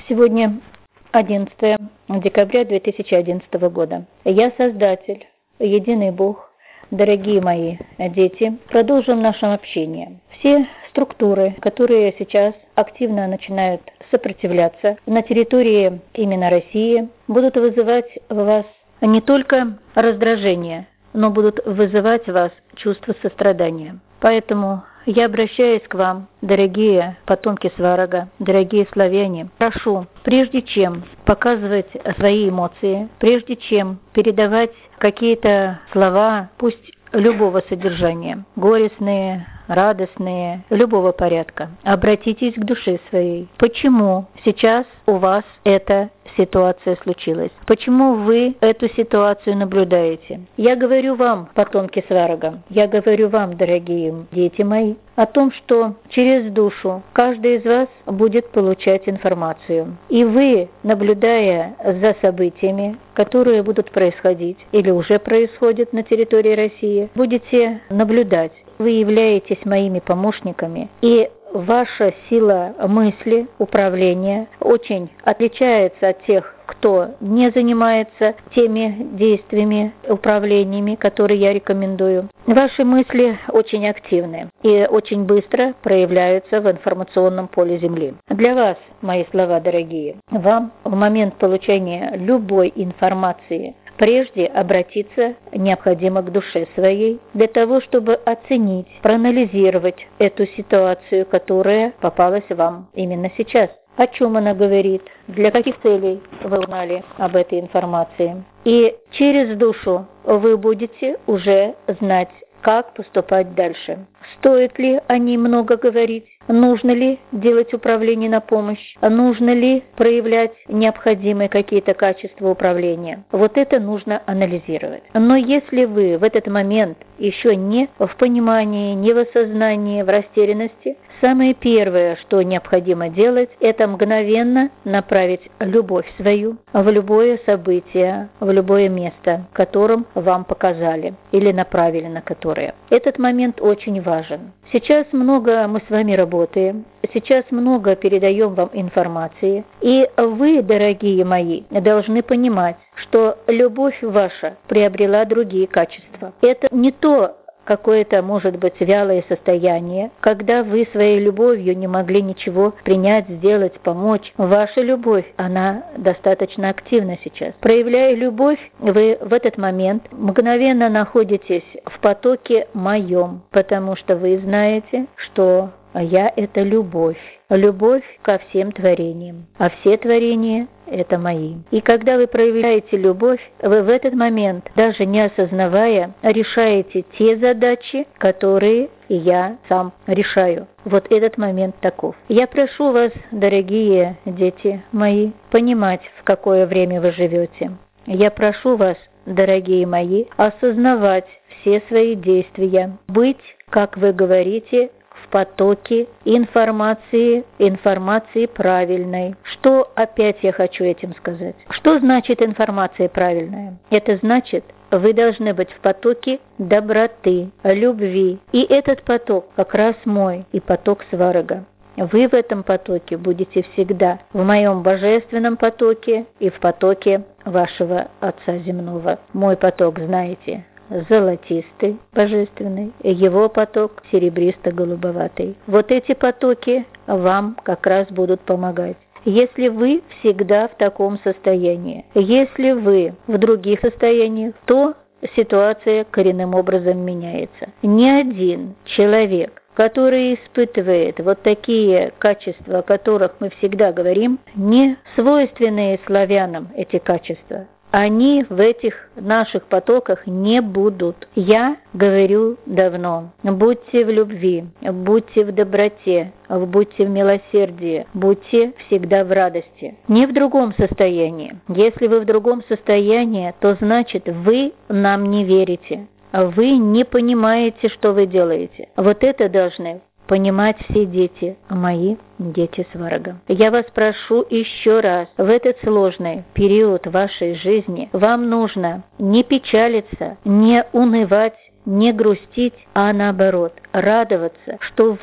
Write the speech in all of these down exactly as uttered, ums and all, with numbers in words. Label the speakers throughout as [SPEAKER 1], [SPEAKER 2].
[SPEAKER 1] Сегодня одиннадцатое декабря две тысячи одиннадцатого года. Я Создатель, Единый Бог, дорогие мои дети, продолжим наше общение. Все структуры, которые сейчас активно начинают сопротивляться на территории именно России, будут вызывать в вас не только раздражение, но будут вызывать в вас чувство сострадания. Поэтому я обращаюсь к вам, дорогие потомки Сварога, дорогие славяне, прошу, прежде чем показывать свои эмоции, прежде чем передавать какие-то слова, пусть любого содержания, горестные, радостные, любого порядка, обратитесь к душе своей. Почему сейчас у вас эта ситуация случилась? Почему вы эту ситуацию наблюдаете? Я говорю вам, потомки Сварога, я говорю вам, дорогие дети мои, о том, что через душу каждый из вас будет получать информацию. И вы, наблюдая за событиями, которые будут происходить или уже происходят на территории России, будете наблюдать. Вы являетесь моими помощниками, и ваша сила мысли, управления очень отличается от тех, кто не занимается теми действиями, управлениями, которые я рекомендую. Ваши мысли очень активны и очень быстро проявляются в информационном поле Земли. Для вас, мои слова дорогие, вам в момент получения любой информации прежде обратиться необходимо к душе своей, для того, чтобы оценить, проанализировать эту ситуацию, которая попалась вам именно сейчас. О чем она говорит, для каких целей вы узнали об этой информации. И через душу вы будете уже знать, как поступать дальше. Стоит ли о ней много говорить? Нужно ли делать управление на помощь? Нужно ли проявлять необходимые какие-то качества управления? Вот это нужно анализировать. Но если вы в этот момент еще не в понимании, не в осознании, в растерянности, самое первое, что необходимо делать, это мгновенно направить любовь свою в любое событие, в любое место, которым вам показали или направили на которое. Этот момент очень важен. Сейчас много мы с вами работаем, сейчас много передаем вам информации, и вы, дорогие мои, должны понимать, что любовь ваша приобрела другие качества. Это не то, какое-то, может быть, вялое состояние, когда вы своей любовью не могли ничего принять, сделать, помочь. Ваша любовь, она достаточно активна сейчас. Проявляя любовь, вы в этот момент мгновенно находитесь в потоке моем, потому что вы знаете, что я – это любовь. Любовь ко всем творениям, а все творения – это мои. И когда вы проявляете любовь, вы в этот момент, даже не осознавая, решаете те задачи, которые я сам решаю. Вот этот момент таков. Я прошу вас, дорогие дети мои, понимать, в какое время вы живете. Я прошу вас, дорогие мои, осознавать все свои действия, быть, как вы говорите, в потоке информации, информации правильной. Что опять я хочу этим сказать? Что значит информация правильная? Это значит, вы должны быть в потоке доброты, любви. И этот поток как раз мой и поток Сварога. Вы в этом потоке будете всегда, в моем божественном потоке и в потоке вашего Отца Земного. Мой поток, знаете, золотистый, божественный, и его поток серебристо-голубоватый. Вот эти потоки вам как раз будут помогать. Если вы всегда в таком состоянии, если вы в других состояниях, то ситуация коренным образом меняется. Ни один человек, который испытывает вот такие качества, о которых мы всегда говорим, не свойственные славянам эти качества, они в этих наших потоках не будут. Я говорю давно, будьте в любви, будьте в доброте, будьте в милосердии, будьте всегда в радости. Не в другом состоянии. Если вы в другом состоянии, то значит вы нам не верите. Вы не понимаете, что вы делаете. Вот это должны понимать все дети, мои дети Сварога. Я вас прошу еще раз, в этот сложный период вашей жизни вам нужно не печалиться, не унывать, не грустить, а наоборот, радоваться, что вы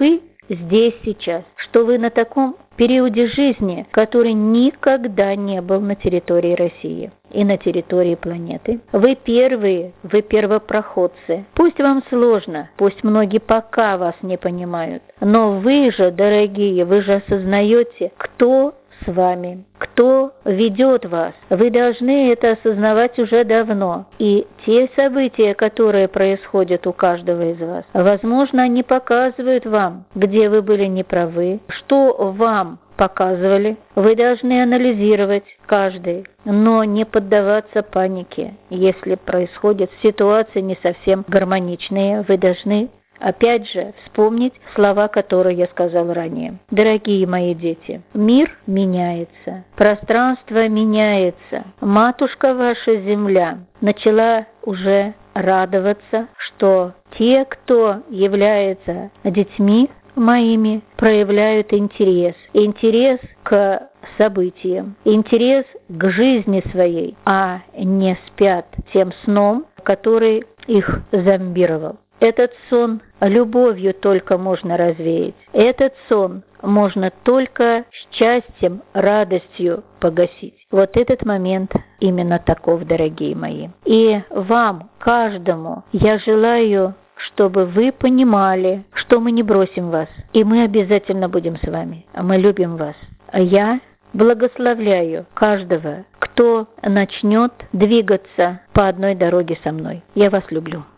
[SPEAKER 1] здесь, сейчас, что вы на таком периоде жизни, который никогда не был на территории России и на территории планеты. Вы первые, вы первопроходцы. Пусть вам сложно, пусть многие пока вас не понимают, но вы же, дорогие, вы же осознаете, кто с вами, кто ведет вас. Вы должны это осознавать уже давно. И те события, которые происходят у каждого из вас, возможно, они показывают вам, где вы были неправы, что вам показывали. Вы должны анализировать каждый, но не поддаваться панике. Если происходят ситуации не совсем гармоничные, вы должны опять же вспомнить слова, которые я сказал ранее. Дорогие мои дети, мир меняется, пространство меняется. Матушка ваша Земля начала уже радоваться, что те, кто является детьми моими, проявляют интерес. Интерес к событиям, интерес к жизни своей, а не спят тем сном, который их зомбировал. Этот сон любовью только можно развеять. Этот сон можно только счастьем, радостью погасить. Вот этот момент именно таков, дорогие мои. И вам, каждому, я желаю, чтобы вы понимали, что мы не бросим вас, и мы обязательно будем с вами. Мы любим вас. А я благословляю каждого, кто начнет двигаться по одной дороге со мной. Я вас люблю.